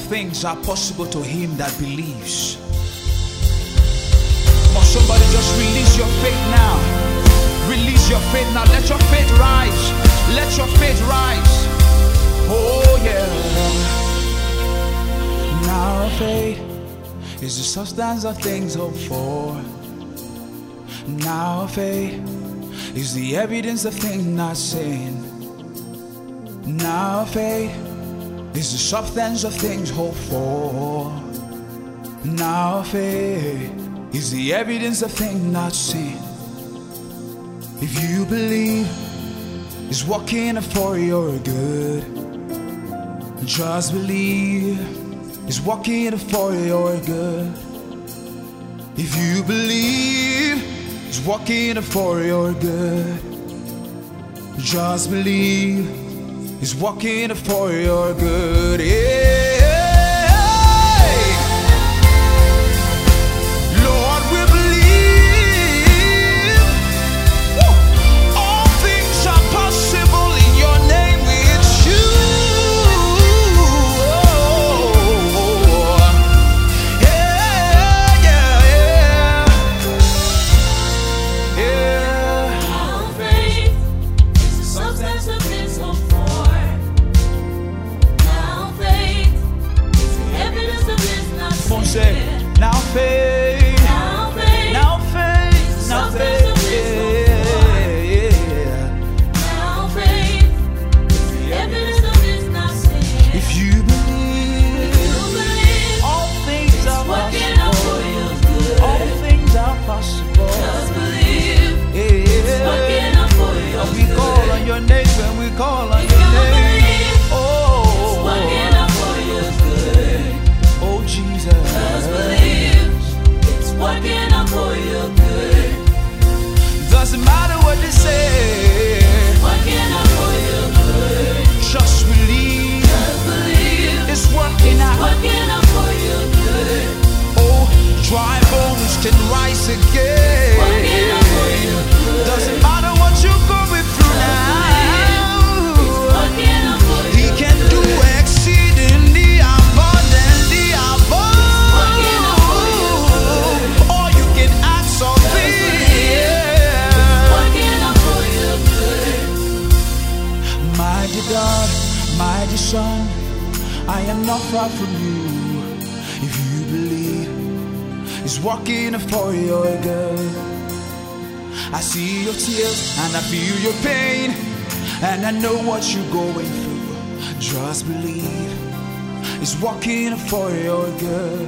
things are possible to him that believes. Come on, somebody just release your faith now. Release your faith now. Let your faith rise. Let your faith rise. Oh yeah. Now faith is the substance of things hoped for. Now faith is the evidence of things not seen. Now faith is the substance of things hoped for. Now faith is the evidence of things not seen. If you believe, it's working for your good. Just believe, it's working for your good. If you believe, it's working for your good. Just believe, it's working for your good. Yeah. Lord, we believe. Woo. All things are possible in your name with you. Yeah, yeah, yeah. Yeah. Now faith is the substance of things hoped for. Now faith is the evidence of things not Come on, say, seen. now faith. Now faith, Now faith. Now faith. Yeah. now faith is the evidence of things not seen. If you believe, You believe all things are it's working out for possible. your good. All things are possible. Just believe it's Yeah. working out for your When we call good. on your name, when we call on If your you name. believe it's Oh, working out for your good. oh Jesus. Just believe it's working out for your good. Doesn't matter what they say. Working out for your good. Just believe Just believe it's working out. working out for your good. Oh, dry bones can rise again. Working out for your good. Doesn't matter what you're going through now. Working out for He your can do exceedingly abundantly Working out for your above all you can ask or think. working out for your good. Mighty God, mighty Son, I am not far from you. If you believe, it's working for your good. I see your tears and I feel your pain, and I know what you're going through. Just believe, it's working for your good.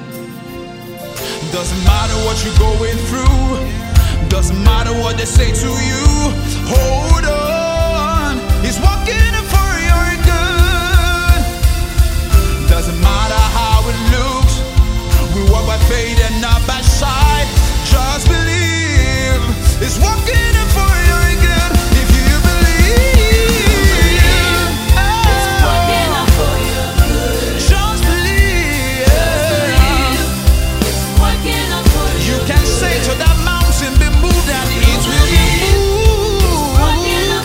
Doesn't matter what you're going through. Doesn't matter what they say to you. Hold on, it's working for your good. Doesn't matter how it looks. We walk by faith and not by sight. Just believe, it's working for your good. If you believe, It's working out for your good. just believe. It's working out for You your can good. say to that mountain, be moved, and it will be moved. Working out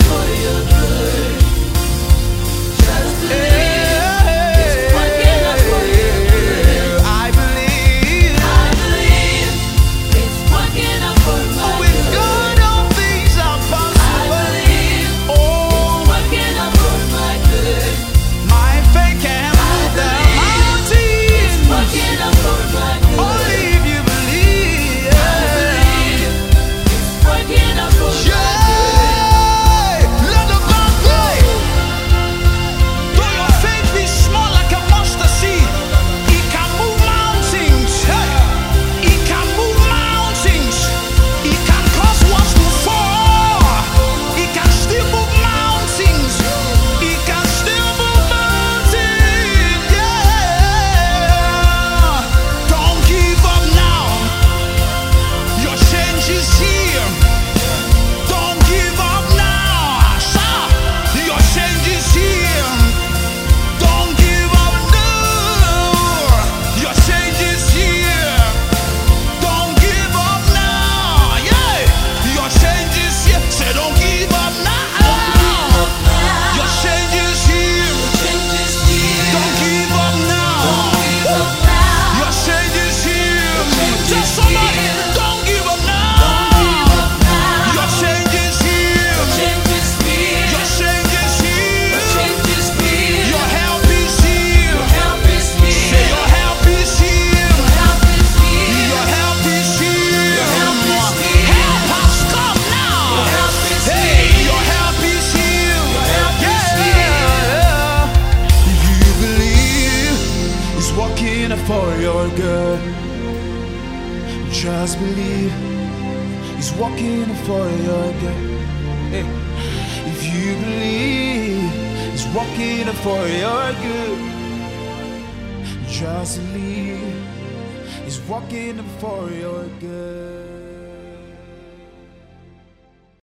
He's working for your good. Hey. If you believe He's working for your good, just believe He's working for your good.